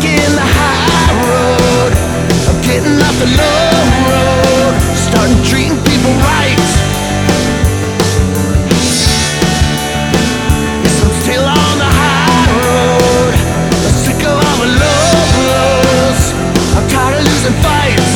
taking the high road. I'm getting off the low road, starting treating people right. Yes, I'm still on the high road. I'm sick of all the low blows. I'm tired of losing fights.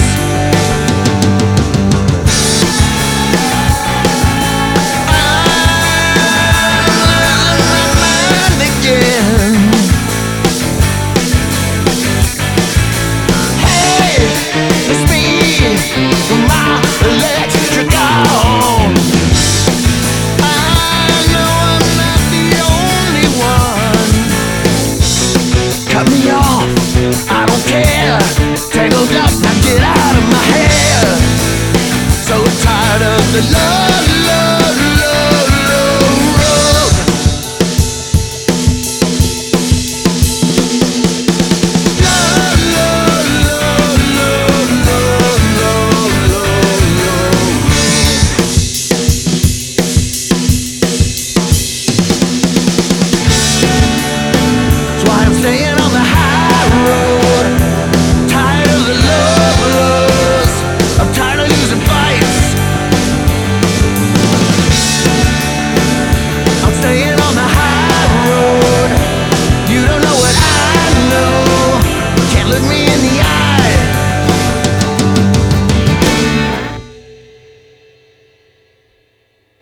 Cut me off, I don't care. Tangled up, now get out of my hair. So tired of the low, low, low, low road. Low, low, low, low, low, low, low, low. That's why I'm staying